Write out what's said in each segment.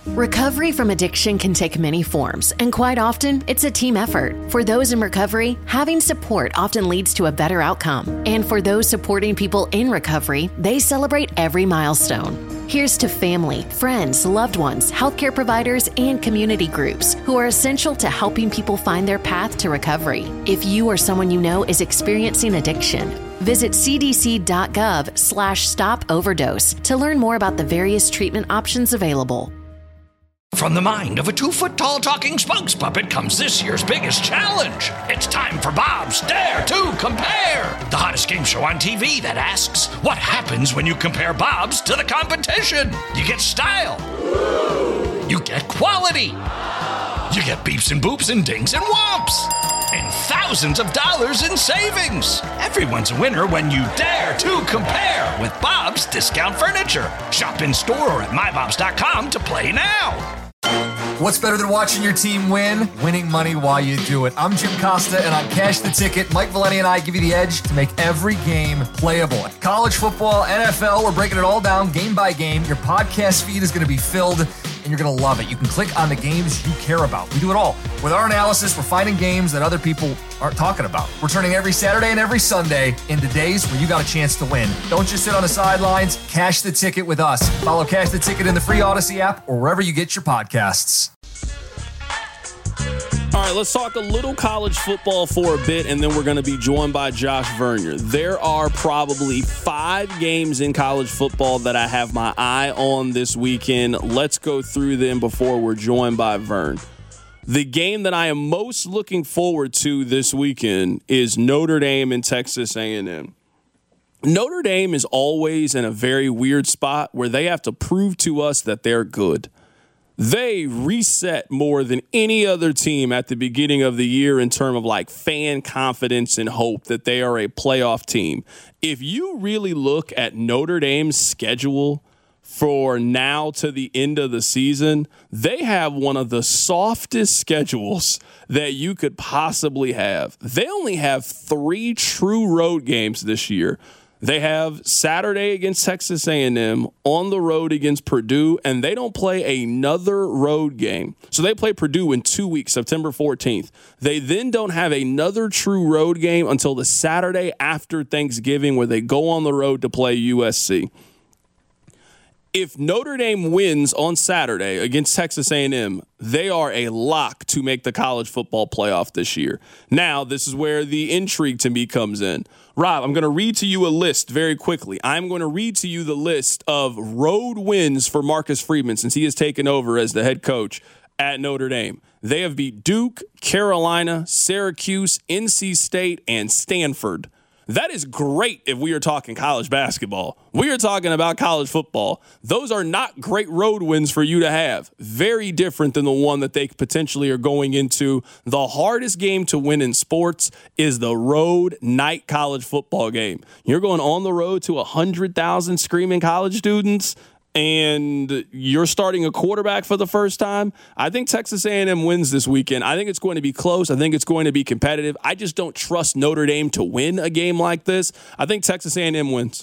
Recovery from addiction can take many forms, and quite often, it's a team effort. For those in recovery, having support often leads to a better outcome. And for those supporting people in recovery, they celebrate every milestone. Here's to family, friends, loved ones, healthcare providers, and community groups who are essential to helping people find their path to recovery. If you or someone you know is experiencing addiction, visit cdc.gov/stop overdose to learn more about the various treatment options available. From the mind of a 2-foot-tall talking spokes puppet comes this year's biggest challenge. It's time for Bob's Dare to Compare, the hottest game show on TV that asks, what happens when you compare Bob's to the competition? You get style. You get quality. You get beeps and boops and dings and whomps. And thousands of dollars in savings. Everyone's a winner when you dare to compare with Bob's Discount Furniture. Shop in store or at mybobs.com to play now. What's better than watching your team win? Winning money while you do it. I'm Jim Costa, and on Cash the Ticket, Mike Valeni and I give you the edge to make every game playable. College football, NFL, we're breaking it all down game by game. Your podcast feed is going to be filled, and you're going to love it. You can click on the games you care about. We do it all. With our analysis, we're finding games that other people aren't talking about. We're turning every Saturday and every Sunday into days where you got a chance to win. Don't just sit on the sidelines. Cash the Ticket with us. Follow Cash the Ticket in the free Odyssey app or wherever you get your podcasts. All right, let's talk a little college football for a bit, and then we're going to be joined by Josh Vernier. There are probably 5 games in college football that I have my eye on this weekend. Let's go through them before we're joined by Vern. The game that I am most looking forward to this weekend is Notre Dame and Texas A&M. Notre Dame is always in a very weird spot where they have to prove to us that they're good. They reset more than any other team at the beginning of the year in terms of like fan confidence and hope that they are a playoff team. If you really look at Notre Dame's schedule for now to the end of the season, they have one of the softest schedules that you could possibly have. They only have 3 true road games this year. They have Saturday against Texas A&M, on the road against Purdue, and they don't play another road game. So they play Purdue in 2 weeks, September 14th. They then don't have another true road game until the Saturday after Thanksgiving where they go on the road to play USC. If Notre Dame wins on Saturday against Texas A&M, they are a lock to make the college football playoff this year. Now, this is where the intrigue to me comes in. Rob, I'm going to read to you a list very quickly. I'm going to read to you the list of road wins for Marcus Freeman since he has taken over as the head coach at Notre Dame. They have beat Duke, Carolina, Syracuse, NC State, and Stanford. That is great if we are talking college basketball. We are talking about college football. Those are not great road wins for you to have. Very different than the one that they potentially are going into. The hardest game to win in sports is the road night college football game. You're going on the road to 100,000 screaming college students, and you're starting a quarterback for the first time. I think Texas A&M wins this weekend. I think it's going to be close. I think it's going to be competitive. I just don't trust Notre Dame to win a game like this. I think Texas A&M wins.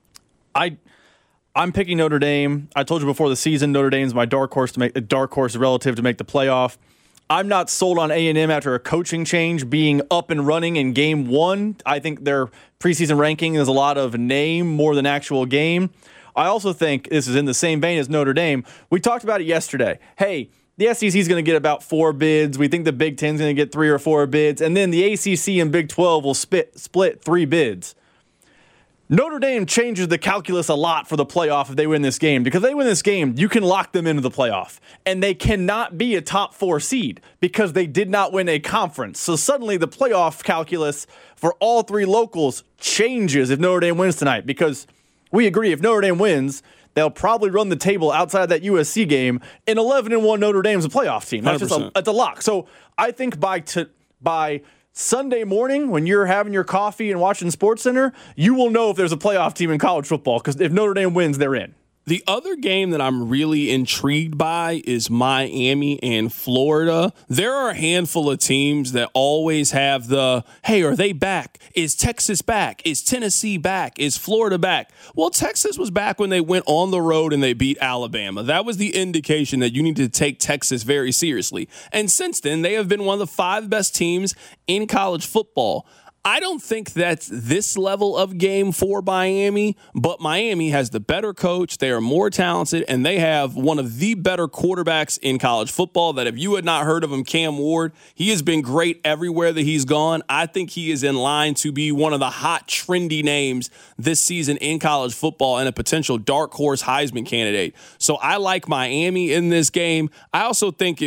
I'm picking Notre Dame. I told you before the season, Notre Dame's my dark horse relative to make the playoff. I'm not sold on A&M after a coaching change being up and running in game 1. I think their preseason ranking is a lot of name more than actual game. I also think this is in the same vein as Notre Dame. We talked about it yesterday. Hey, the SEC is going to get about 4 bids. We think the Big Ten is going to get 3 or 4 bids. And then the ACC and Big 12 will split 3 bids. Notre Dame changes the calculus a lot for the playoff if they win this game. Because if they win this game, you can lock them into the playoff. And they cannot be a top 4 seed because they did not win a conference. So suddenly the playoff calculus for all 3 locals changes if Notre Dame wins tonight. Because we agree, if Notre Dame wins, they'll probably run the table outside of that USC game. And 11-1 Notre Dame's a playoff team. That's just it's a lock. So I think by Sunday morning, when you're having your coffee and watching SportsCenter, you will know if there's a playoff team in college football. Because if Notre Dame wins, they're in. The other game that I'm really intrigued by is Miami and Florida. There are a handful of teams that always have the, hey, are they back? Is Texas back? Is Tennessee back? Is Florida back? Well, Texas was back when they went on the road and they beat Alabama. That was the indication that you need to take Texas very seriously. And since then, they have been one of the 5 best teams in college football. I don't think that's this level of game for Miami, but Miami has the better coach. They are more talented, and they have one of the better quarterbacks in college football that if you had not heard of him, Cam Ward, he has been great everywhere that he's gone. I think he is in line to be one of the hot, trendy names this season in college football and a potential dark horse Heisman candidate. So I like Miami in this game. I also think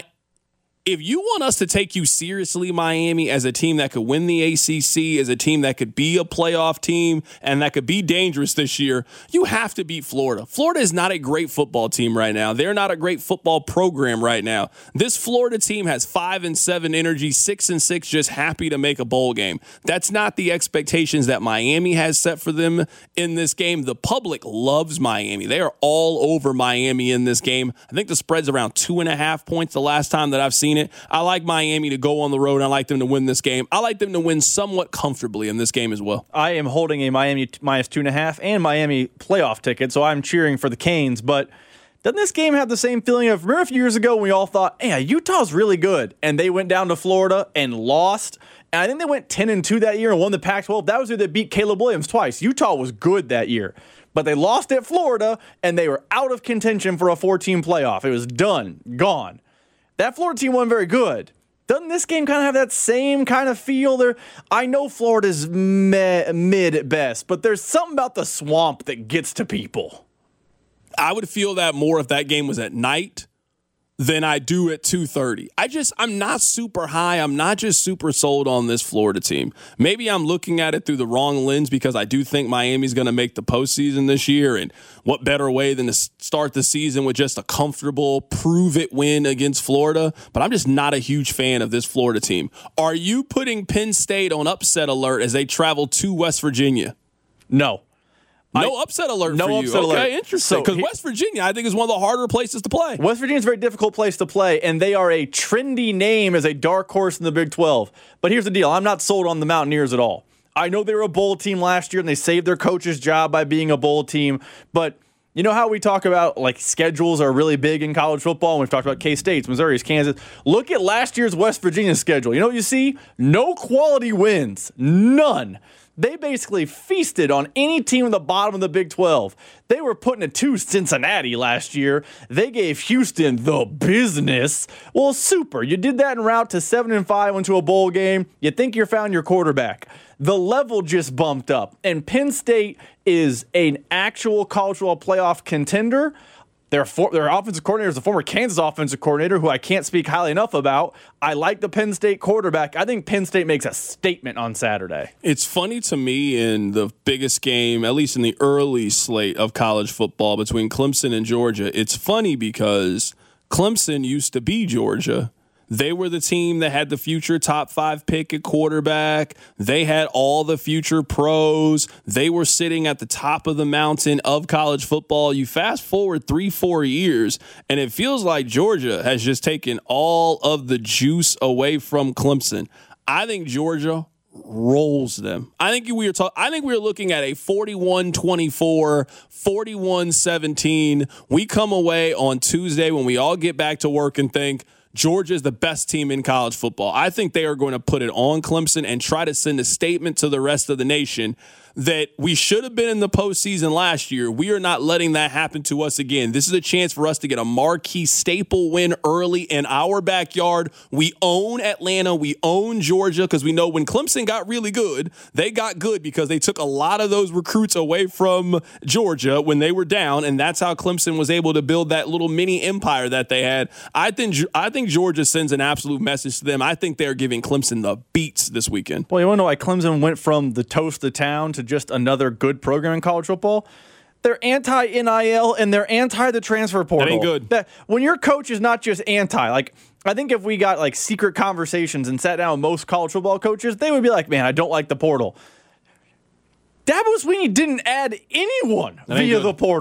if you want us to take you seriously, Miami, as a team that could win the ACC, as a team that could be a playoff team and that could be dangerous this year, you have to beat Florida. Florida is not a great football team right now. They're not a great football program right now. This Florida team has 5-7 energy, 6-6, just happy to make a bowl game. That's not the expectations that Miami has set for them in this game. The public loves Miami. They are all over Miami in this game. I think the spread's around 2.5 points the last time that I've seen it. I like Miami to go on the road. I like them to win this game. I like them to win somewhat comfortably in this game as well. I am holding a Miami minus 2.5 and Miami playoff ticket, so I'm cheering for the Canes. But doesn't this game have the same feeling of, remember a few years ago when we all thought, hey, Utah's really good, and they went down to Florida and lost? And I think they went 10-2 that year and won the Pac-12. That was who they beat Caleb Williams twice. Utah was good that year. But they lost at Florida, and they were out of contention for a 4-team playoff. It was done, gone. That Florida team wasn't very good. Doesn't this game kind of have that same kind of feel there? I know Florida's mid at best, but there's something about the swamp that gets to people. I would feel that more if that game was at night than I do at 2:30. I'm not super high. I'm not just super sold on this Florida team. Maybe I'm looking at it through the wrong lens because I do think Miami's going to make the postseason this year. And what better way than to start the season with just a comfortable prove-it win against Florida? But I'm just not a huge fan of this Florida team. Are you putting Penn State on upset alert as they travel to West Virginia? No. No upset alert for you. Upset alert. Okay, interesting. Because West Virginia, I think, is one of the harder places to play. West Virginia is a very difficult place to play, and they are a trendy name as a dark horse in the Big 12. But here's the deal. I'm not sold on the Mountaineers at all. I know they were a bowl team last year, and they saved their coach's job by being a bowl team. But you know how we talk about, like, schedules are really big in college football, and we've talked about K-State's, Missouri's, Kansas. Look at last year's West Virginia schedule. You know what you see? No quality wins. None. They basically feasted on any team in the bottom of the Big 12. They were putting it to Cincinnati last year. They gave Houston the business. Well, super. You did that en route to 7-5, went to a bowl game. You think you found your quarterback. The level just bumped up. And Penn State is an actual college football playoff contender. Their offensive coordinator is the former Kansas offensive coordinator, who I can't speak highly enough about. I like the Penn State quarterback. I think Penn State makes a statement on Saturday. It's funny to me in the biggest game, at least in the early slate of college football between Clemson and Georgia. It's funny because Clemson used to be Georgia. They were the team that had the future top 5 pick at quarterback. They had all the future pros. They were sitting at the top of the mountain of college football. You fast forward 3-4 years, and it feels like Georgia has just taken all of the juice away from Clemson. I think Georgia rolls them. I think we were looking at a 41-24, 41-17. We come away on Tuesday when we all get back to work and think, Georgia is the best team in college football. I think they are going to put it on Clemson and try to send a statement to the rest of the nation that we should have been in the postseason last year. We are not letting that happen to us again. This is a chance for us to get a marquee staple win early in our backyard. We own Atlanta. We own Georgia because we know when Clemson got really good, they got good because they took a lot of those recruits away from Georgia when they were down, and that's how Clemson was able to build that little mini empire that they had. I think Georgia sends an absolute message to them. I think they're giving Clemson the beats this weekend. Well, you want to know why Clemson went from the toast of town to just another good program in college football? They're anti-NIL and they're anti the transfer portal. That ain't good. When your coach is not just anti, like, I think if we got like secret conversations and sat down with most college football coaches, they would be like, man, I don't like the portal. Dabo Swinney didn't add anyone via the portal.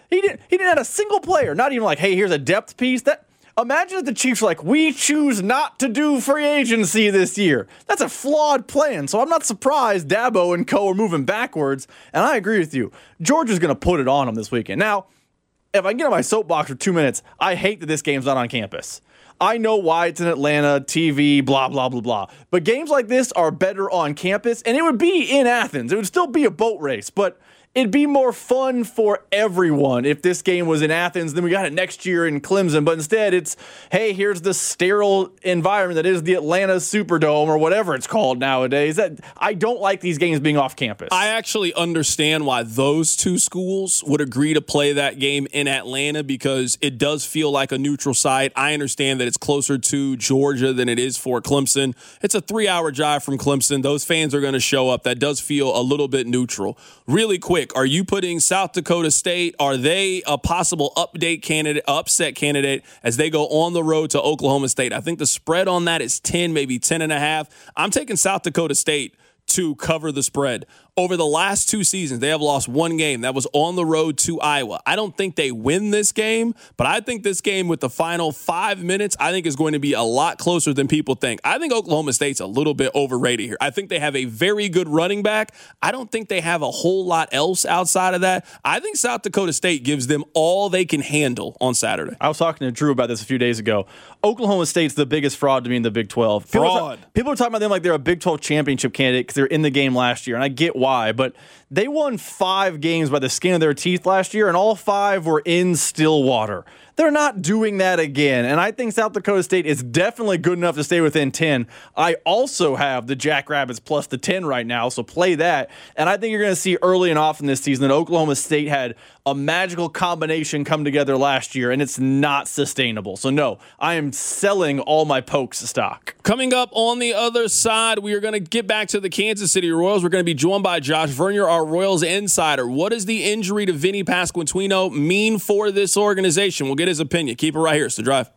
He didn't have a single player. Not even like, hey, here's a depth piece. Imagine if the Chiefs are like, we choose not to do free agency this year. That's a flawed plan. So I'm not surprised Dabo and co are moving backwards. And I agree with you. Georgia's going to put it on them this weekend. Now, if I can get on my soapbox for 2 minutes, I hate that this game's not on campus. I know why it's in Atlanta, TV, blah, blah, blah, blah. But games like this are better on campus, and it would be in Athens. It would still be a boat race, but it'd be more fun for everyone if this game was in Athens. Then we got it next year in Clemson. But instead, it's, hey, here's the sterile environment that is the Atlanta Superdome or whatever it's called nowadays. I don't like these games being off campus. I actually understand why those two schools would agree to play that game in Atlanta because it does feel like a neutral site. I understand that it's closer to Georgia than it is for Clemson. It's a 3-hour drive from Clemson. Those fans are going to show up. That does feel a little bit neutral. Really quick. Are you putting South Dakota State? Are they a possible upset candidate as they go on the road to Oklahoma State? I think the spread on that is 10, maybe 10.5. I'm taking South Dakota State to cover the spread. Over the last 2 seasons, they have lost one game. That was on the road to Iowa. I don't think they win this game, but I think this game with the final 5 minutes, I think is going to be a lot closer than people think. I think Oklahoma State's a little bit overrated here. I think they have a very good running back. I don't think they have a whole lot else outside of that. I think South Dakota State gives them all they can handle on Saturday. I was talking to Drew about this a few days ago. Oklahoma State's the biggest fraud to me in the Big 12. People are talking about them like they're a Big 12 championship candidate because they're in the game last year, and I get why, but they won 5 games by the skin of their teeth last year, and all 5 were in Stillwater. They're not doing that again, and I think South Dakota State is definitely good enough to stay within 10. I also have the Jackrabbits plus the 10 right now, so play that. And I think you're going to see early and often this season that Oklahoma State had a magical combination come together last year, and it's not sustainable. So no, I am selling all my Pokes stock. Coming up on the other side, we are going to get back to the Kansas City Royals. We're going to be joined by Josh Vernier, our Royals insider. What does the injury to Vinny Pasquantino mean for this organization? We'll get his opinion. Keep it right here. It's The Drive.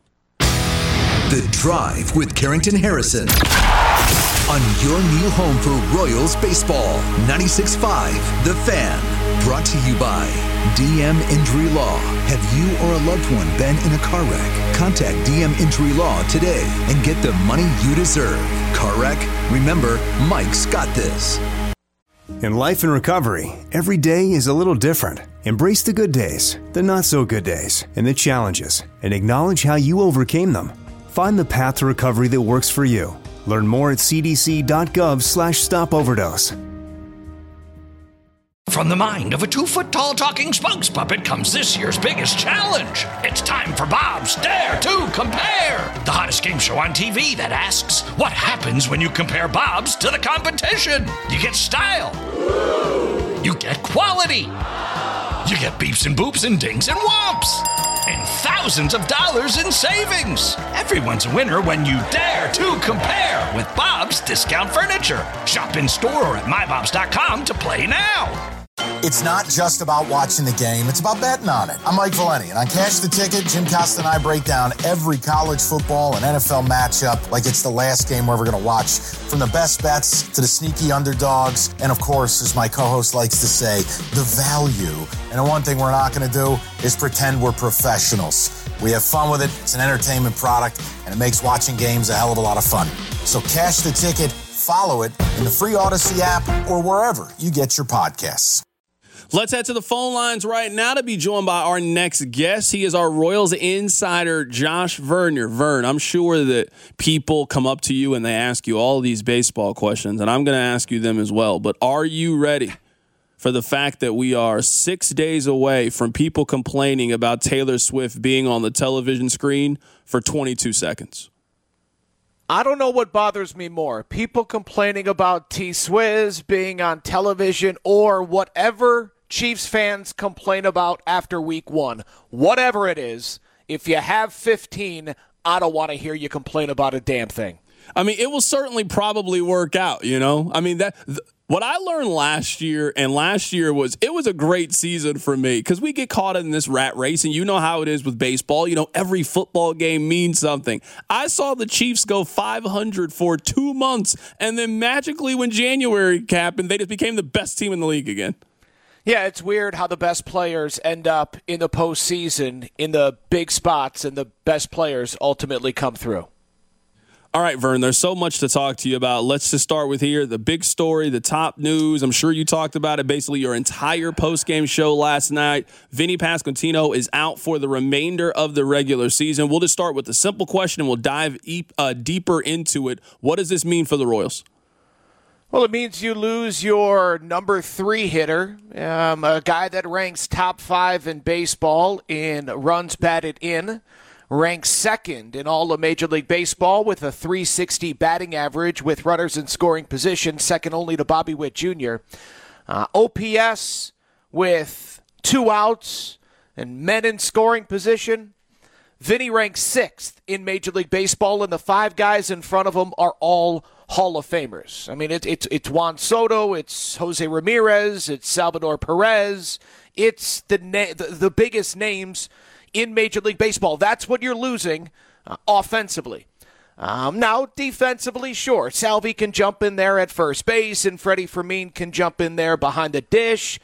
The Drive with Carrington Harrison on your new home for Royals baseball. 96.5 The Fan. Brought to you by DM Injury Law. Have you or a loved one been in a car wreck? Contact DM Injury Law today and get the money you deserve. Car wreck? Remember, Mike's got this. In life and recovery, every day is a little different. Embrace the good days, the not so good days, and the challenges, and acknowledge how you overcame them. Find the path to recovery that works for you. Learn more at cdc.gov/stopoverdose. From the mind of a 2-foot-tall talking spokes puppet comes this year's biggest challenge. It's time for Bob's Dare to Compare, the hottest game show on TV that asks, what happens when you compare Bob's to the competition? You get style. You get quality. You get beeps and boops and dings and whomps. And thousands of dollars in savings. Everyone's a winner when you dare to compare with Bob's Discount Furniture. Shop in store or at mybobs.com to play now. It's not just about watching the game, it's about betting on it. I'm Mike Valeni, and on Cash the Ticket, Jim Costa and I break down every college football and NFL matchup like it's the last game we're ever going to watch. From the best bets to the sneaky underdogs, and of course, as my co-host likes to say, the value. And the one thing we're not going to do is pretend we're professionals. We have fun with it, it's an entertainment product, and it makes watching games a hell of a lot of fun. So Cash the Ticket, follow it in the free Odyssey app or wherever you get your podcasts. Let's head to the phone lines right now to be joined by our next guest. He is our Royals insider, Josh Vernier. Vern, I'm sure that people come up to you and they ask you all these baseball questions, and I'm going to ask you them as well. But are you ready for the fact that we are 6 days away from people complaining about Taylor Swift being on the television screen for 22 seconds? I don't know what bothers me more, people complaining about T-Swizz being on television or whatever Chiefs fans complain about after week 1. Whatever it is, if you have 15, I don't want to hear you complain about a damn thing. I mean, it will certainly probably work out, you know? I mean, what I learned last year was it was a great season for me because we get caught in this rat race, and you know how it is with baseball. You know, every football game means something. I saw the Chiefs go 500 for 2 months, and then magically when January happened, they just became the best team in the league again. Yeah, it's weird how the best players end up in the postseason in the big spots, and the best players ultimately come through. All right, Vern, there's so much to talk to you about. Let's just start with here, the big story, the top news. I'm sure you talked about it, basically your entire postgame show last night. Vinny Pasquantino is out for the remainder of the regular season. We'll just start with the simple question, and we'll dive deeper into it. What does this mean for the Royals? Well, it means you lose your number 3 hitter, a guy that ranks top 5 in baseball in runs batted in. Ranks second in all of Major League Baseball with a .360 batting average with runners in scoring position, second only to Bobby Witt Jr. OPS with 2 outs and men in scoring position. Vinny ranks 6th in Major League Baseball, and the 5 guys in front of him are all Hall of Famers. I mean, it's Juan Soto, it's Jose Ramirez, it's Salvador Perez. It's the biggest names in Major League Baseball. That's what you're losing offensively. Now, defensively, sure. Salvi can jump in there at first base, and Freddie Fermin can jump in there behind the dish.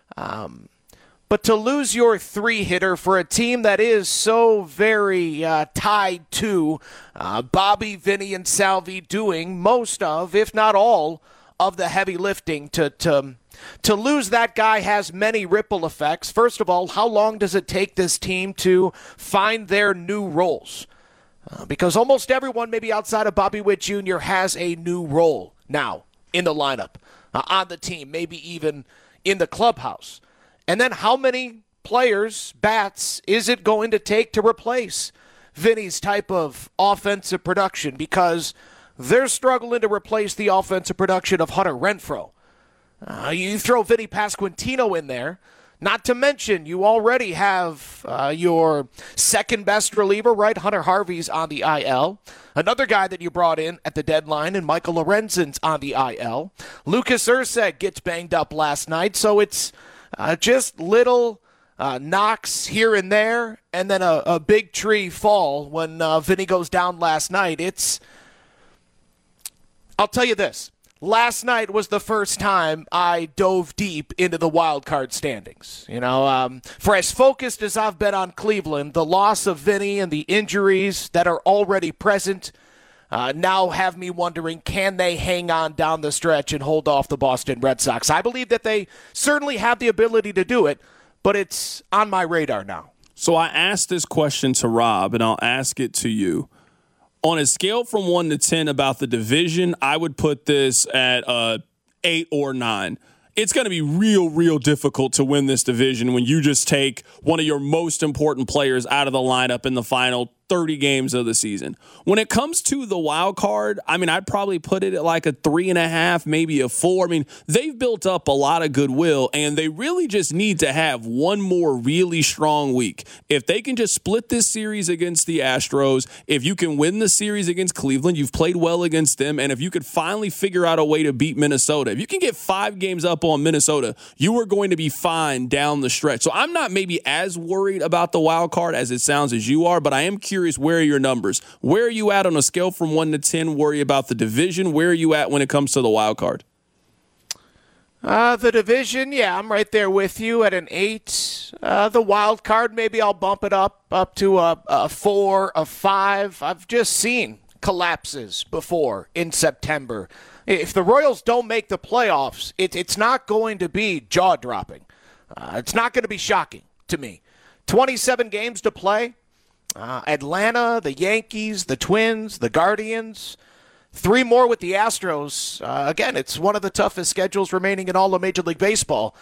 But to lose your 3 hitter for a team that is so very tied to Bobby, Vinny, and Salvi doing most of, if not all, of the heavy lifting, to lose that guy has many ripple effects. First of all, how long does it take this team to find their new roles? Because almost everyone, maybe outside of Bobby Witt Jr., has a new role now in the lineup, on the team, maybe even in the clubhouse. And then how many players, bats, is it going to take to replace Vinny's type of offensive production? Because they're struggling to replace the offensive production of Hunter Renfroe. You throw Vinny Pasquantino in there, not to mention you already have your second-best reliever, right? Hunter Harvey's on the IL. Another guy that you brought in at the deadline, and Michael Lorenzen's on the IL. Lucas Erceg gets banged up last night, so it's just little knocks here and there, and then a big tree fall when Vinny goes down last night. I'll tell you this. Last night was the first time I dove deep into the wild card standings. For as focused as I've been on Cleveland, the loss of Vinny and the injuries that are already present now have me wondering, can they hang on down the stretch and hold off the Boston Red Sox? I believe that they certainly have the ability to do it, but it's on my radar now. So I asked this question to Rob, and I'll ask it to you. On a scale from 1 to 10 about the division, I would put this at 8 or 9. It's going to be real difficult to win this division when you just take one of your most important players out of the lineup in the final 30 games of the season. When it comes to the wild card, I mean, I'd probably put it at like a 3.5, maybe a 4. I mean, they've built up a lot of goodwill, and they really just need to have one more really strong week. If they can just split this series against the Astros, if you can win the series against Cleveland, you've played well against them, and if you could finally figure out a way to beat Minnesota, if you can get 5 games up on Minnesota, you are going to be fine down the stretch. So I'm not maybe as worried about the wild card as it sounds as you are, but I am curious, where are your numbers? Where are you at on a scale from 1 to 10? Worry about the division. Where are you at when it comes to the wild card? The division, yeah, I'm right there with you at an 8. The wild card, maybe I'll bump it up to a 4, a 5. I've just seen collapses before in September. If the Royals don't make the playoffs, it's not going to be jaw-dropping. It's not going to be shocking to me. 27 games to play. Atlanta, the Yankees, the Twins, the Guardians, 3 more with the Astros. Again, it's one of the toughest schedules remaining in all of Major League Baseball.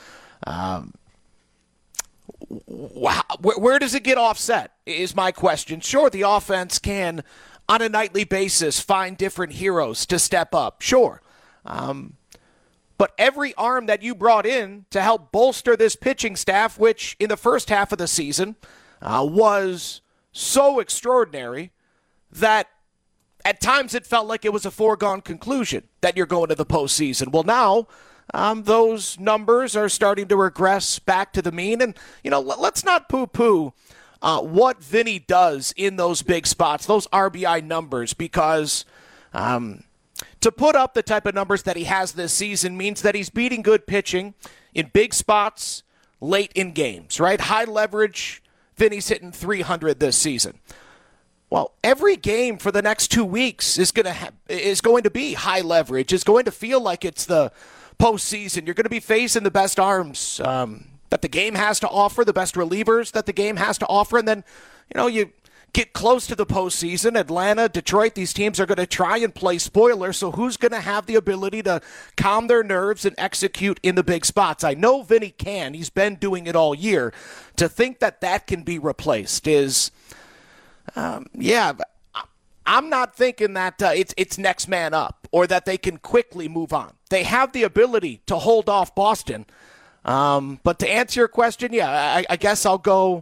Where does it get offset is my question. Sure, the offense can, on a nightly basis, find different heroes to step up. Sure. But every arm that you brought in to help bolster this pitching staff, which in the first half of the season was so extraordinary that at times it felt like it was a foregone conclusion that you're going to the postseason. Well, now those numbers are starting to regress back to the mean. And, let's not poo-poo what Vinny does in those big spots, those RBI numbers, because to put up the type of numbers that he has this season means that he's beating good pitching in big spots late in games, right? High leverage, Vinny's hitting 300 this season. Well, every game for the next 2 weeks is going to be high leverage. It's going to feel like it's the postseason. You're going to be facing the best arms that the game has to offer, the best relievers that the game has to offer, and then, you get close to the postseason. Atlanta, Detroit, these teams are going to try and play spoiler, so who's going to have the ability to calm their nerves and execute in the big spots? I know Vinny can. He's been doing it all year. To think that can be replaced is, I'm not thinking that it's next man up or that they can quickly move on. They have the ability to hold off Boston. But to answer your question, I guess I'll go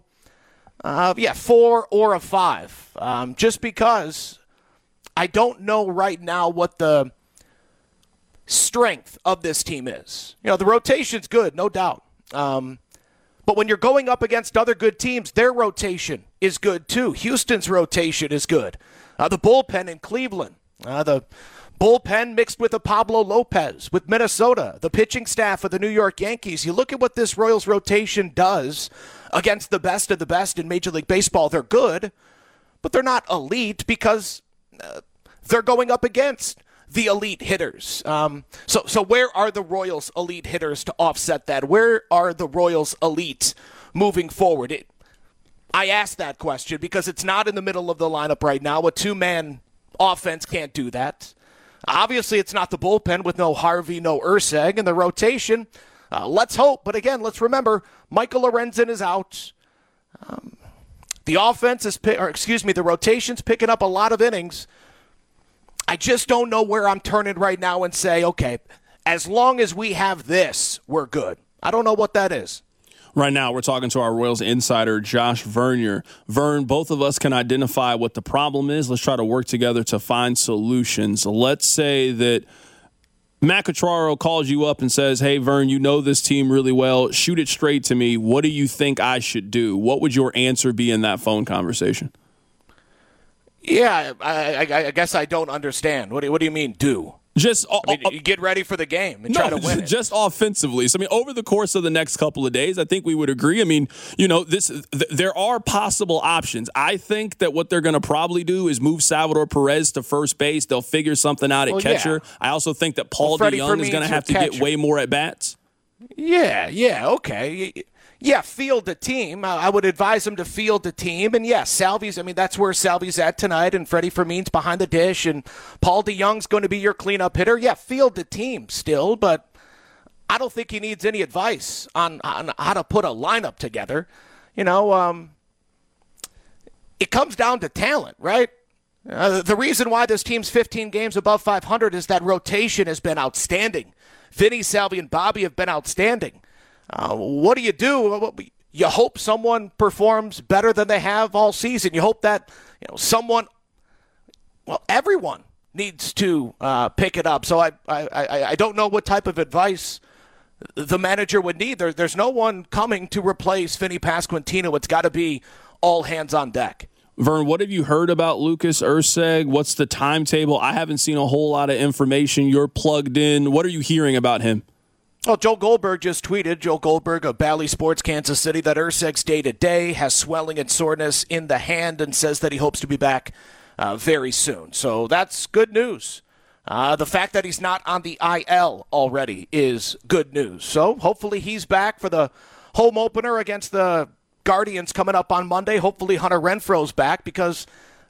4 or a 5, just because I don't know right now what the strength of this team is. The rotation's good, no doubt. But when you're going up against other good teams, their rotation is good too. Houston's rotation is good. The bullpen in Cleveland, the bullpen mixed with a Pablo Lopez with Minnesota, the pitching staff of the New York Yankees. You look at what this Royals rotation does against the best of the best in Major League Baseball. They're good, but they're not elite because they're going up against the elite hitters. So where are the Royals elite hitters to offset that? Where are the Royals elite moving forward? I ask that question because it's not in the middle of the lineup right now. A two-man offense can't do that. Obviously, it's not the bullpen with no Harvey, no Urseg, and the rotation. Let's hope, but again, let's remember, Michael Lorenzen is out. The rotation's picking up a lot of innings. I just don't know where I'm turning right now and say, okay, as long as we have this, we're good. I don't know what that is. Right now, we're talking to our Royals insider, Josh Vernier. Vern, both of us can identify what the problem is. Let's try to work together to find solutions. Let's say that Matt Quatraro calls you up and says, hey, Vern, you know this team really well. Shoot it straight to me. What do you think I should do? What would your answer be in that phone conversation? Yeah, I guess I don't understand. What do you mean, do? You get ready for the game and try to win it. Just offensively. So, over the course of the next couple of days, I think we would agree. There are possible options. I think that what they're going to probably do is move Salvador Perez to first base. They'll figure something out at catcher. Yeah. I also think that Paul DeYoung is going to have to get way more at bats. Yeah, okay. Yeah, field the team. I would advise him to field the team. And, Salvy's, that's where Salvy's at tonight, and Freddie Fermin's behind the dish, and Paul DeYoung's going to be your cleanup hitter. Yeah, field the team still, but I don't think he needs any advice on how to put a lineup together. It comes down to talent, right? The reason why this team's 15 games above 500 is that rotation has been outstanding. Vinny, Salvy, and Bobby have been outstanding. What do? You hope someone performs better than they have all season. You hope that everyone needs to pick it up. So I don't know what type of advice the manager would need. There's no one coming to replace Vinny Pasquantino. It's got to be all hands on deck. Vern, what have you heard about Lucas Urseg? What's the timetable? I haven't seen a whole lot of information. You're plugged in. What are you hearing about him? Well, Joe Goldberg just tweeted, Joe Goldberg of Bally Sports Kansas City, that Urseg's day-to-day has swelling and soreness in the hand and says that he hopes to be back very soon. So that's good news. The fact that he's not on the IL already is good news. So hopefully he's back for the home opener against the Guardians coming up on Monday. Hopefully Hunter Renfroe's back because,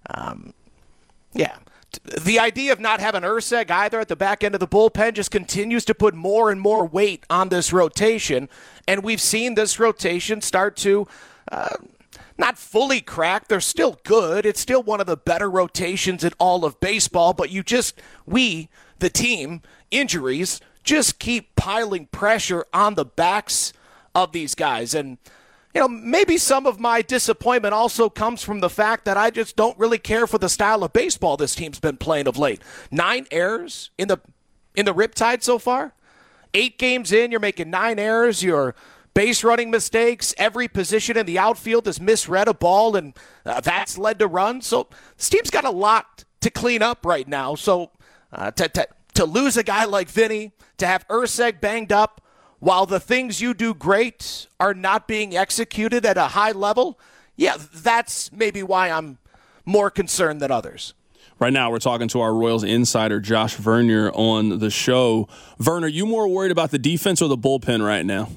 the idea of not having Urseg either at the back end of the bullpen just continues to put more and more weight on this rotation. And we've seen this rotation start to not fully crack. They're still good. It's still one of the better rotations in all of baseball. But the team, injuries, just keep piling pressure on the backs of these guys. And maybe some of my disappointment also comes from the fact that I just don't really care for the style of baseball this team's been playing of late. 9 errors in the Riptide so far. 8 games in, you're making 9 errors. Your base running mistakes. Every position in the outfield has misread a ball, and that's led to runs. So this team's got a lot to clean up right now. So to lose a guy like Vinny, to have Irsay banged up while the things you do great are not being executed at a high level, yeah, that's maybe why I'm more concerned than others. Right now, we're talking to our Royals insider, Josh Vernier, on the show. Vern, are you more worried about the defense or the bullpen right now?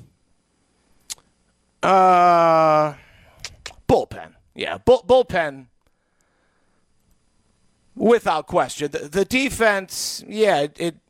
Bullpen. Yeah, bullpen, without question. The defense, yeah,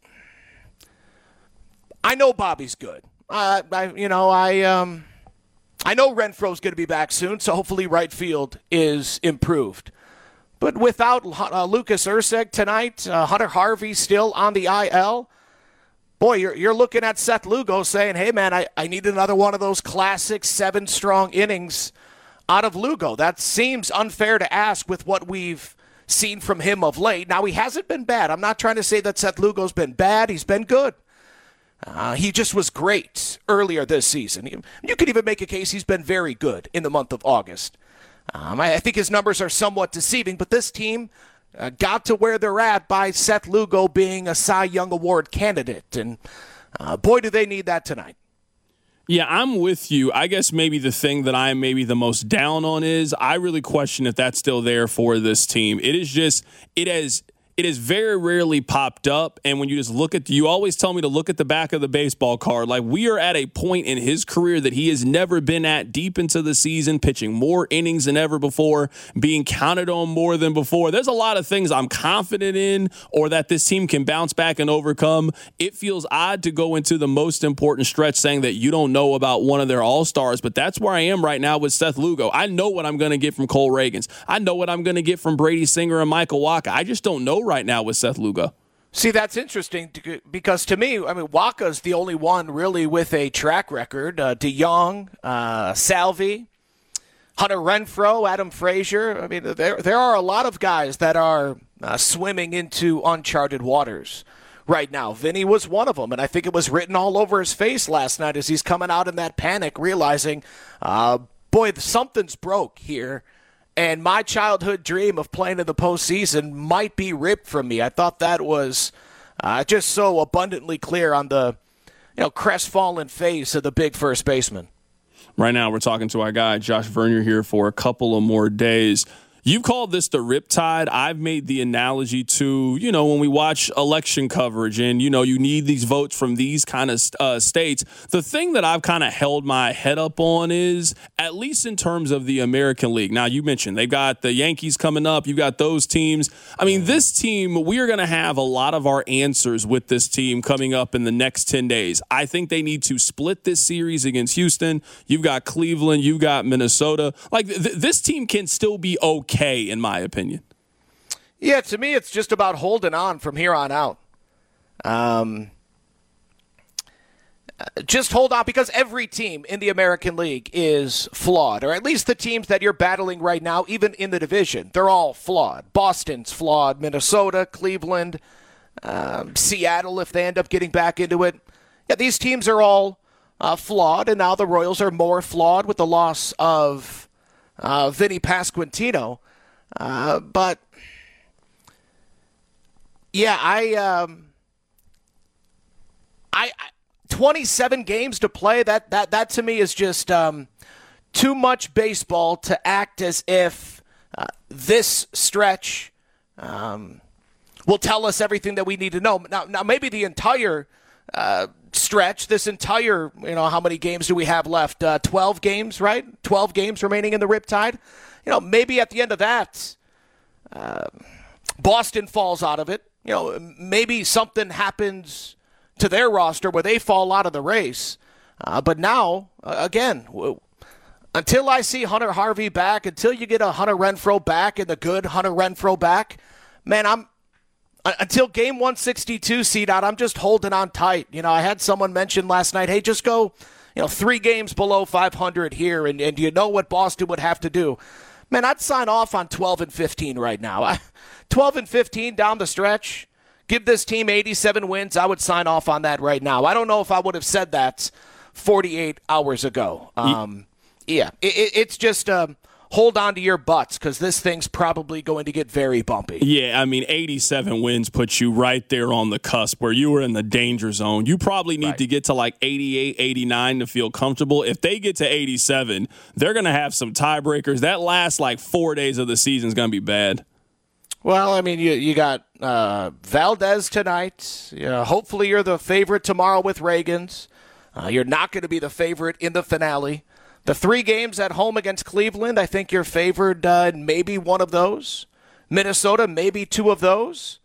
I know Bobby's good. I know Renfroe's going to be back soon, so hopefully right field is improved. But without Lucas Irsay tonight, Hunter Harvey still on the IL, boy, you're looking at Seth Lugo saying, hey, man, I need another one of those classic 7-strong innings out of Lugo. That seems unfair to ask with what we've seen from him of late. Now, he hasn't been bad. I'm not trying to say that Seth Lugo's been bad. He's been good. He just was great earlier this season. You could even make a case he's been very good in the month of August. I think his numbers are somewhat deceiving, but this team got to where they're at by Seth Lugo being a Cy Young Award candidate. And boy, do they need that tonight. Yeah, I'm with you. I guess maybe the thing that I'm maybe the most down on is I really question if that's still there for this team. It has very rarely popped up, and when you just look at, you always tell me to look at the back of the baseball card. Like, we are at a point in his career that he has never been at deep into the season, pitching more innings than ever before, being counted on more than before. There's a lot of things I'm confident in or that this team can bounce back and overcome. It feels odd to go into the most important stretch saying that you don't know about one of their all-stars, but that's where I am right now with Seth Lugo. I know what I'm going to get from Cole Reagans. I know what I'm going to get from Brady Singer and Michael Wacha. I just don't know right now with Seth Lugo. See, that's interesting because to me, I mean, Wacha's the only one really with a track record. DeYoung, Salvi, Hunter Renfroe, Adam Frazier. I mean, there are a lot of guys that are swimming into uncharted waters right now. Vinny was one of them, and I think it was written all over his face last night as he's coming out in that panic, realizing, boy, something's broke here. And my childhood dream of playing in the postseason might be ripped from me. I thought that was just so abundantly clear on the crestfallen face of the big first baseman. Right now, we're talking to our guy, Josh Vernier, here for a couple of more days. You've called this the riptide. I've made the analogy to, when we watch election coverage and, you need these votes from these kind of states. The thing that I've kind of held my head up on is, at least in terms of the American League. Now, you mentioned they've got the Yankees coming up. You've got those teams. I mean, this team, we are going to have a lot of our answers with this team coming up in the next 10 days. I think they need to split this series against Houston. You've got Cleveland. You've got Minnesota. Like, this team can still be okay, in my opinion. Yeah, to me, it's just about holding on from here on out. Just hold on, because every team in the American League is flawed, or at least the teams that you're battling right now, even in the division, they're all flawed. Boston's flawed, Minnesota, Cleveland, Seattle, if they end up getting back into it. Yeah, these teams are all flawed, and now the Royals are more flawed with the loss of Vinny Pasquantino. But yeah, I 27 games to play. That to me is just too much baseball to act as if this stretch will tell us everything that we need to know. Now maybe the entire stretch, this entire, how many games do we have left? 12 games, right? 12 games remaining in the Riptide. Maybe at the end of that, Boston falls out of it. Maybe something happens to their roster where they fall out of the race. But now, again, until I see Hunter Harvey back, until you get a Hunter Renfroe back and the good Hunter Renfroe back, man, until game 162 seed out, I'm just holding on tight. I had someone mention last night, hey, just go, 3 games below 500 here, and you know what Boston would have to do. Man, I'd sign off on 12-15 right now. 12-15 down the stretch, give this team 87 wins. I would sign off on that right now. I don't know if I would have said that 48 hours ago. Yeah, it's just hold on to your butts because this thing's probably going to get very bumpy. Yeah, I mean, 87 wins puts you right there on the cusp where you were in the danger zone. You probably need to get to like 88, 89 to feel comfortable. If they get to 87, they're going to have some tiebreakers. That last like 4 days of the season is going to be bad. Well, I mean, you got Valdez tonight. Hopefully you're the favorite tomorrow with Reagans. You're not going to be the favorite in the finale. The 3 games at home against Cleveland, I think you're favored in maybe one of those. Minnesota, maybe 2 of those.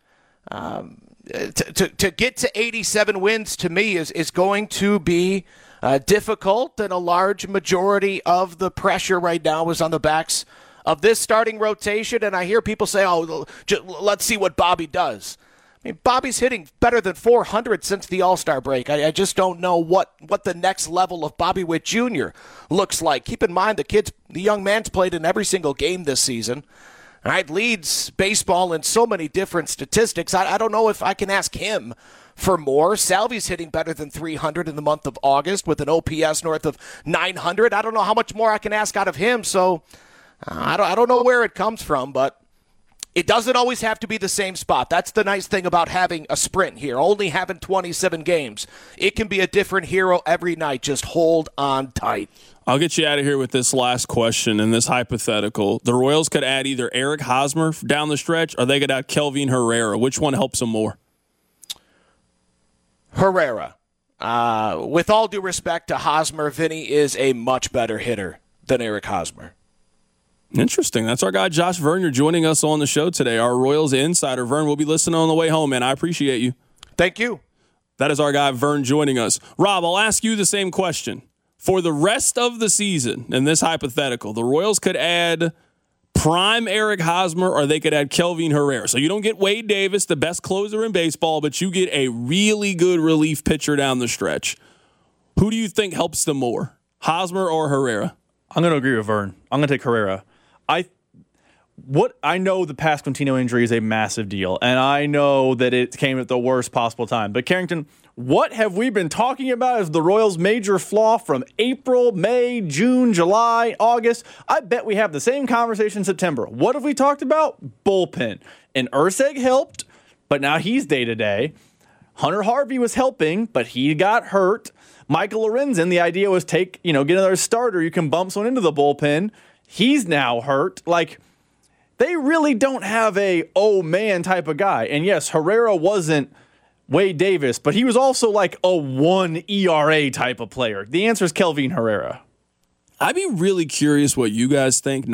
To get to 87 wins, to me, is going to be difficult, and a large majority of the pressure right now is on the backs of this starting rotation. And I hear people say, let's see what Bobby does. I mean, Bobby's hitting better than 400 since the All-Star break. I just don't know what the next level of Bobby Witt Jr. looks like. Keep in mind, the young man's played in every single game this season. All right, leads baseball in so many different statistics. I don't know if I can ask him for more. Salvi's hitting better than 300 in the month of August with an OPS north of 900. I don't know how much more I can ask out of him, so I don't know where it comes from, but it doesn't always have to be the same spot. That's the nice thing about having a sprint here, only having 27 games. It can be a different hero every night. Just hold on tight. I'll get you out of here with this last question and this hypothetical. The Royals could add either Eric Hosmer down the stretch or they could add Kelvin Herrera. Which one helps them more? Herrera. With all due respect to Hosmer, Vinny is a much better hitter than Eric Hosmer. Interesting. That's our guy, Josh Vernier, joining us on the show today, our Royals insider. Vern, we'll be listening on the way home, man. I appreciate you. Thank you. That is our guy, Vern, joining us. Rob, I'll ask you the same question. For the rest of the season, in this hypothetical, the Royals could add prime Eric Hosmer or they could add Kelvin Herrera. So you don't get Wade Davis, the best closer in baseball, but you get a really good relief pitcher down the stretch. Who do you think helps them more, Hosmer or Herrera? I'm going to agree with Vern. I'm going to take Herrera. I know the Pasquantino injury is a massive deal, and I know that it came at the worst possible time. But Carrington, what have we been talking about as the Royals' major flaw from April, May, June, July, August? I bet we have the same conversation in September. What have we talked about? Bullpen. And Urseg helped, but now he's day-to-day. Hunter Harvey was helping, but he got hurt. Michael Lorenzen, the idea was get another starter. You can bump someone into the bullpen. He's now hurt. They really don't have a man type of guy. And yes, Herrera wasn't Wade Davis, but he was also like a 1 ERA type of player. The answer is Kelvin Herrera. I'd be really curious what you guys think.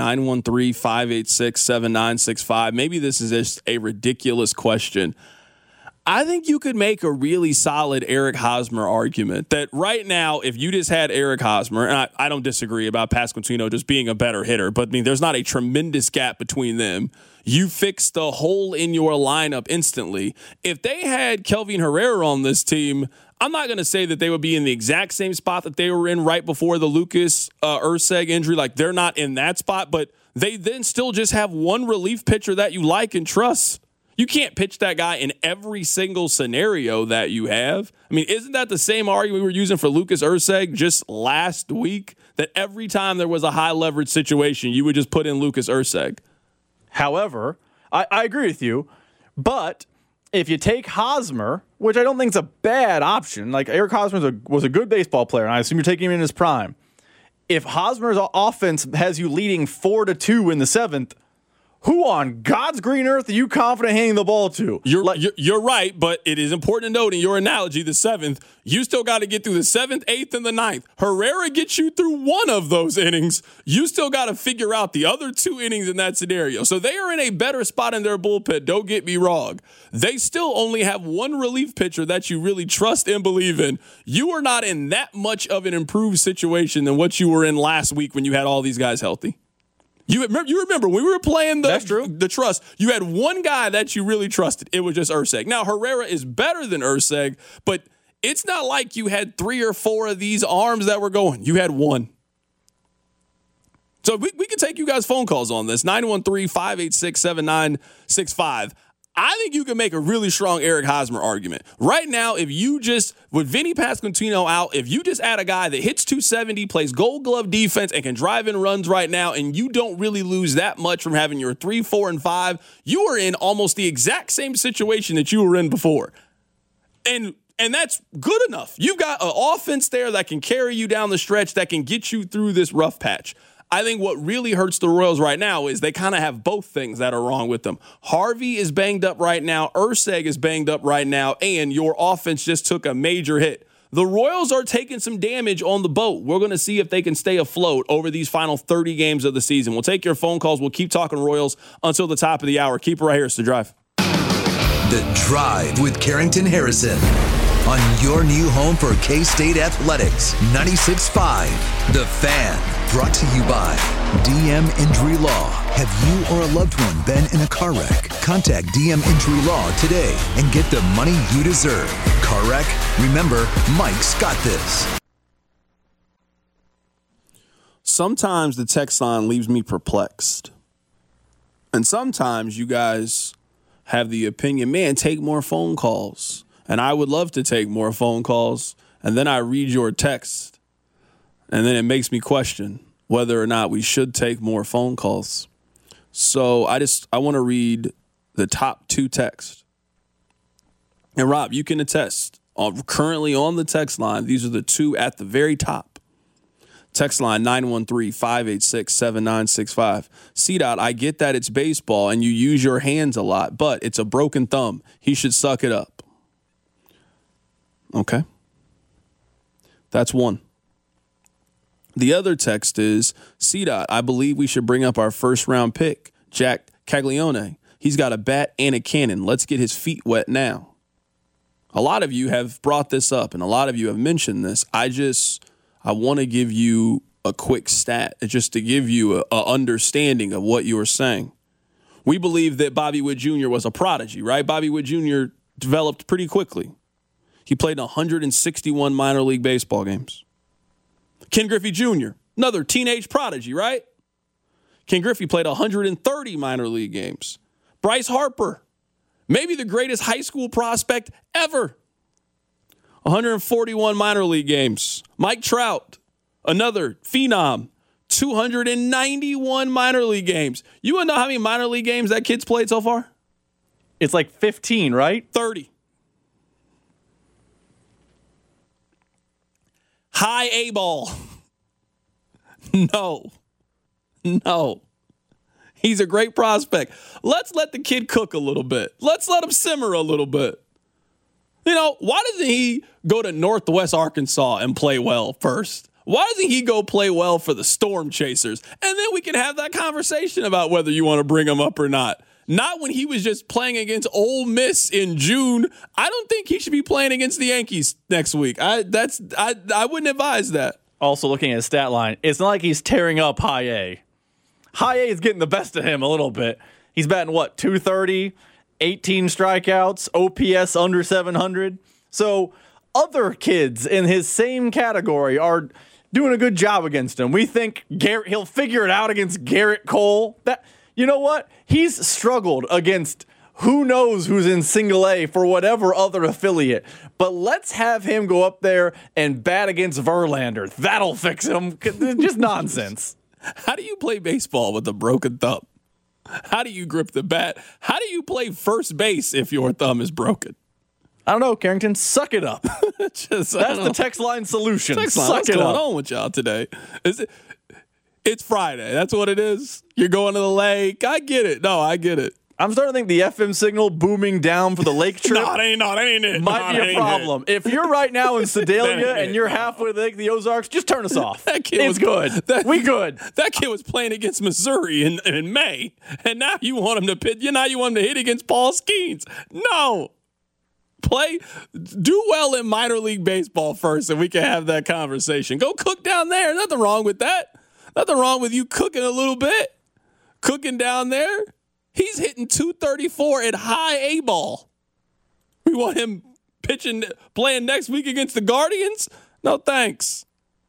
913-586-7965. Maybe this is just a ridiculous question. I think you could make a really solid Eric Hosmer argument that right now, if you just had Eric Hosmer, and I don't disagree about Pasquantino just being a better hitter, but I mean, there's not a tremendous gap between them. You fix the hole in your lineup instantly. If they had Kelvin Herrera on this team, I'm not going to say that they would be in the exact same spot that they were in right before the Lucas Urseg injury. Like, they're not in that spot, but they then still just have one relief pitcher that you like and trust. You can't pitch that guy in every single scenario that you have. I mean, isn't that the same argument we were using for Lucas Urseg just last week? That every time there was a high leverage situation, you would just put in Lucas Urseg. However, I agree with you, but if you take Hosmer, which I don't think is a bad option, like Eric Hosmer was a good baseball player, and I assume you're taking him in his prime. If Hosmer's offense has you leading 4-2 in the 7th, who on God's green earth are you confident handing the ball to? You're right, but it is important to note in your analogy, the 7th, you still got to get through the 7th, 8th, and the 9th. Herrera gets you through one of those innings. You still got to figure out the other 2 innings in that scenario. So they are in a better spot in their bullpen, don't get me wrong. They still only have one relief pitcher that you really trust and believe in. You are not in that much of an improved situation than what you were in last week when you had all these guys healthy. You remember when we were playing the trust, you had one guy that you really trusted. It was just Urseg. Now, Herrera is better than Urseg, but it's not like you had 3 or 4 of these arms that were going. You had one. So we can take you guys' phone calls on this, 913-586-7965. I think you can make a really strong Eric Hosmer argument. Right now, if you just, with Vinny Pasquantino out, if you just add a guy that hits 270, plays gold glove defense, and can drive in runs right now, and you don't really lose that much from having your 3, 4, and 5, you are in almost the exact same situation that you were in before. And that's good enough. You've got an offense there that can carry you down the stretch, that can get you through this rough patch. I think what really hurts the Royals right now is they kind of have both things that are wrong with them. Harvey is banged up right now. Urseg is banged up right now. And your offense just took a major hit. The Royals are taking some damage on the boat. We're going to see if they can stay afloat over these final 30 games of the season. We'll take your phone calls. We'll keep talking Royals until the top of the hour. Keep it right here. It's The Drive. The Drive with Carrington Harrison on your new home for K-State Athletics, 96.5 The Fan. Brought to you by DM Injury Law. Have you or a loved one been in a car wreck? Contact DM Injury Law today and get the money you deserve. Car wreck? Remember, Mike's got this. Sometimes the text line leaves me perplexed. And sometimes you guys have the opinion, man, take more phone calls. And I would love to take more phone calls. And then I read your text. And then it makes me question whether or not we should take more phone calls. So I want to read the top 2 texts. And Rob, you can attest. Currently on the text line, these are the 2 at the very top. Text line 913-586-7965. C-Dot, I get that it's baseball and you use your hands a lot, but it's a broken thumb. He should suck it up. Okay. That's one. The other text is, C-Dot, I believe we should bring up our first-round pick, Jack Caglione. He's got a bat and a cannon. Let's get his feet wet now. A lot of you have brought this up, and a lot of you have mentioned this. I want to give you a quick stat, just to give you an understanding of what you were saying. We believe that Bobby Witt Jr. was a prodigy, right? Bobby Witt Jr. developed pretty quickly. He played in 161 minor league baseball games. Ken Griffey Jr., another teenage prodigy, right? Ken Griffey played 130 minor league games. Bryce Harper, maybe the greatest high school prospect ever. 141 minor league games. Mike Trout, another phenom, 291 minor league games. You want to know how many minor league games that kid's played so far? It's like 15, right? 30. High A ball. No. He's a great prospect. Let's let the kid cook a little bit. Let's let him simmer a little bit. You know, why doesn't he go to Northwest Arkansas and play well first? Why doesn't he go play well for the Storm Chasers? And then we can have that conversation about whether you want to bring him up or not. Not when he was just playing against Ole Miss in June. I don't think he should be playing against the Yankees next week. I wouldn't advise that. Also looking at his stat line, it's not like he's tearing up High A. High A is getting the best of him a little bit. He's batting, 230, 18 strikeouts, OPS under 700. So other kids in his same category are doing a good job against him. We think he'll figure it out against Garrett Cole. You know what? He's struggled against who knows who's in single A for whatever other affiliate. But let's have him go up there and bat against Verlander. That'll fix him. Just nonsense. How do you play baseball with a broken thumb? How do you grip the bat? How do you play first base if your thumb is broken? I don't know, Carrington. Suck it up. That's the text line solution. What's going on with y'all today? It's Friday. That's what it is. You're going to the lake. I get it. No, I get it. I'm starting to think the FM signal booming down for the lake trip that ain't it. Might be a problem. If you're right now in Sedalia and you're halfway to the Lake of the Ozarks, just turn us off. It's good. We good. That kid was playing against Missouri in May, and now you want him to pitch. Now you want him to hit against Paul Skeens. No. Do well in minor league baseball first, and we can have that conversation. Go cook down there. Nothing wrong with that. Nothing wrong with you cooking a little bit. Cooking down there. He's hitting 234 at high A ball. We want him playing next week against the Guardians? No, thanks.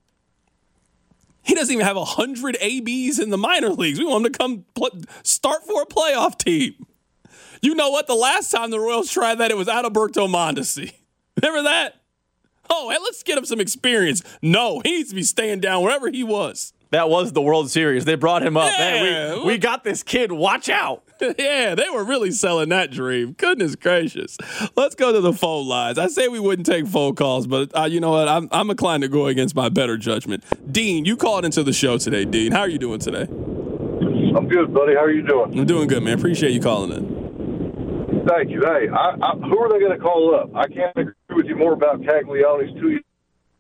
He doesn't even have 100 ABs in the minor leagues. We want him to come start for a playoff team. You know what? The last time the Royals tried that, it was Adalberto Mondesi. Remember that? Oh, hey, let's get him some experience. No, he needs to be staying down wherever he was. That was the World Series. They brought him up. Yeah. Hey, we got this kid. Watch out. Yeah, they were really selling that dream. Goodness gracious. Let's go to the phone lines. I say we wouldn't take phone calls, but you know what? I'm inclined to go against my better judgment. Dean, you called into the show today, Dean. How are you doing today? I'm good, buddy. How are you doing? I'm doing good, man. Appreciate you calling in. Thank you. Hey, who are they going to call up? I can't agree with you more about Caglianone's 2 years.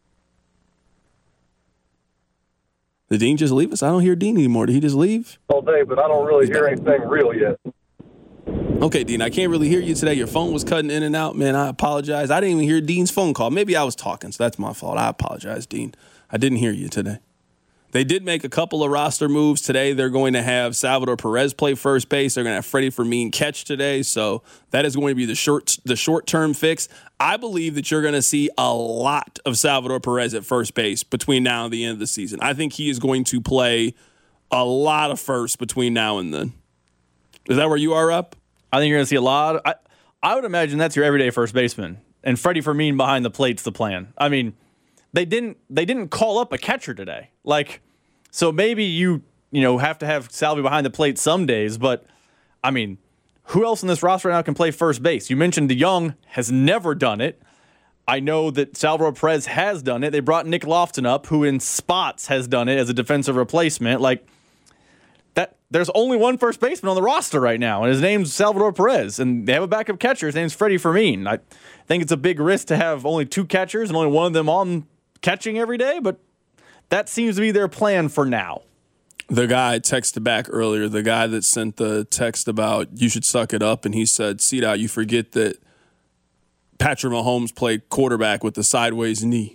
Did Dean just leave us? I don't hear Dean anymore. Did he just leave? All day, but I don't really hear anything real yet. Okay, Dean, I can't really hear you today. Your phone was cutting in and out, man. I apologize. I didn't even hear Dean's phone call. Maybe I was talking, so that's my fault. I apologize, Dean. I didn't hear you today. They did make a couple of roster moves today. They're going to have Salvador Perez play first base. They're going to have Freddie Fermin catch today. So that is going to be the short-term fix. I believe that you're going to see a lot of Salvador Perez at first base between now and the end of the season. I think he is going to play a lot of first between now and then. Is that where you are, Up? I think you're going to see a lot. I would imagine that's your everyday first baseman. And Freddie Fermin behind the plate's the plan. I mean, They didn't call up a catcher today. So maybe you have to have Salvi behind the plate some days, but I mean, who else in this roster right now can play first base? You mentioned DeYoung has never done it. I know that Salvador Perez has done it. They brought Nick Lofton up, who in spots has done it as a defensive replacement. There's only one first baseman on the roster right now, and his name's Salvador Perez, and they have a backup catcher. His name's Freddie Fermin. I think it's a big risk to have only two catchers and only one of them on catching every day, but that seems to be their plan for now. The guy texted back earlier, the guy that sent the text about you should suck it up, and he said, "Cedar, you forget that Patrick Mahomes played quarterback with the sideways knee."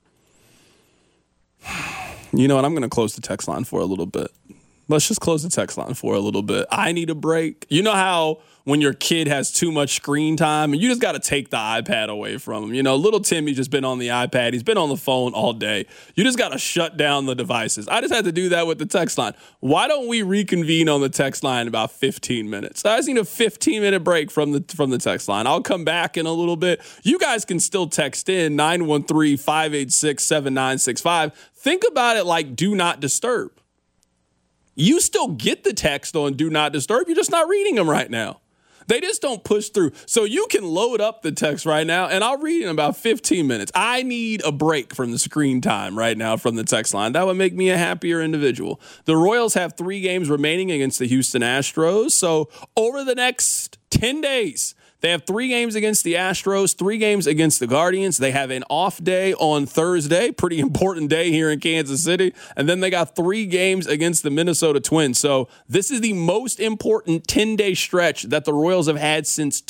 You know what? I'm going to close the text line for a little bit. Let's just close the text line for a little bit. I need a break. You know how when your kid has too much screen time and you just got to take the iPad away from him? You know, little Timmy's just been on the iPad. He's been on the phone all day. You just got to shut down the devices. I just had to do that with the text line. Why don't we reconvene on the text line in about 15 minutes? I just need a 15-minute break from the text line. I'll come back in a little bit. You guys can still text in 913-586-7965. Think about it like do not disturb. You still get the text on Do Not Disturb. You're just not reading them right now. They just don't push through. So you can load up the text right now, and I'll read in about 15 minutes. I need a break from the screen time right now from the text line. That would make me a happier individual. The Royals have 3 games remaining against the Houston Astros. So over the next 10 days, they have 3 games against the Astros, 3 games against the Guardians. They have an off day on Thursday, pretty important day here in Kansas City. And then they got 3 games against the Minnesota Twins. So this is the most important 10-day stretch that the Royals have had since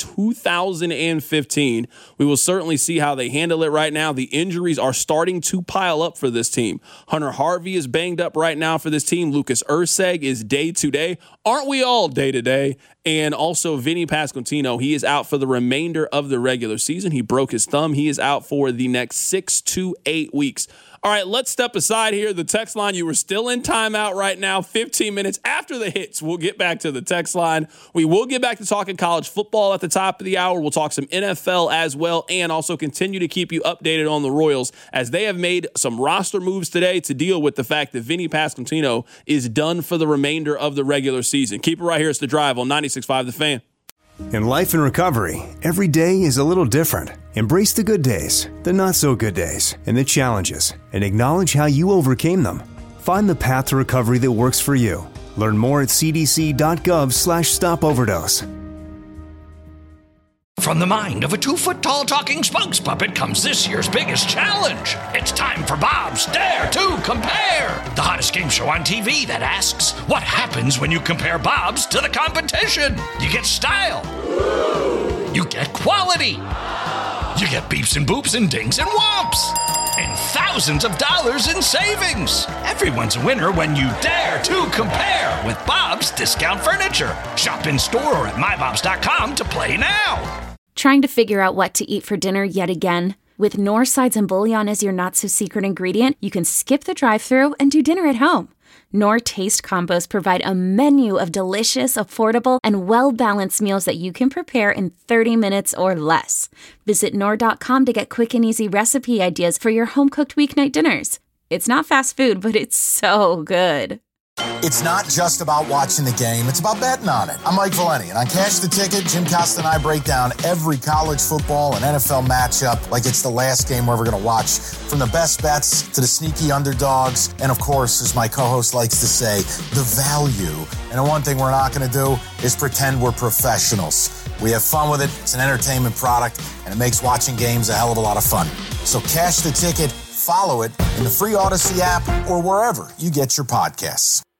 2015. We will certainly see how they handle it right now. The injuries are starting to pile up for this team. Hunter Harvey is banged up right now for this team. Lucas Erceg is day-to-day. Aren't we all day-to-day? And also Vinny Pasquantino, he is out for the remainder of the regular season. He broke his thumb. He is out for the next 6 to 8 weeks. All right, let's step aside here. The text line, you were still in timeout right now. 15 minutes after the hits, we'll get back to the text line. We will get back to talking college football at the top of the hour. We'll talk some NFL as well and also continue to keep you updated on the Royals as they have made some roster moves today to deal with the fact that Vinny Pasquantino is done for the remainder of the regular season. Keep it right here. It's The Drive on 96.5 The Fan. In life and recovery, every day is a little different. Embrace the good days, the not so good days, and the challenges, and acknowledge how you overcame them. Find the path to recovery that works for you. Learn more at cdc.gov/stopoverdose. From the mind of a 2-foot-tall talking spokes puppet comes this year's biggest challenge. It's time for Bob's Dare to Compare, the hottest game show on TV that asks, what happens when you compare Bob's to the competition? You get style. You get quality. You get beeps and boops and dings and whomps. And thousands of dollars in savings. Everyone's a winner when you dare to compare with Bob's Discount Furniture. Shop in store or at mybobs.com to play now. Trying to figure out what to eat for dinner yet again? With North Sides and Bouillon as your not-so-secret ingredient, you can skip the drive-thru and do dinner at home. Knorr Taste Combos provide a menu of delicious, affordable, and well-balanced meals that you can prepare in 30 minutes or less. Visit Knorr.com to get quick and easy recipe ideas for your home-cooked weeknight dinners. It's not fast food, but it's so good. It's not just about watching the game, it's about betting on it. I'm Mike Valeni, and on Cash the Ticket, Jim Costa and I break down every college football and NFL matchup like it's the last game we're ever going to watch. From the best bets to the sneaky underdogs, and of course, as my co-host likes to say, the value. And the one thing we're not going to do is pretend we're professionals. We have fun with it, it's an entertainment product, and it makes watching games a hell of a lot of fun. So Cash the Ticket, follow it in the free Odyssey app or wherever you get your podcasts.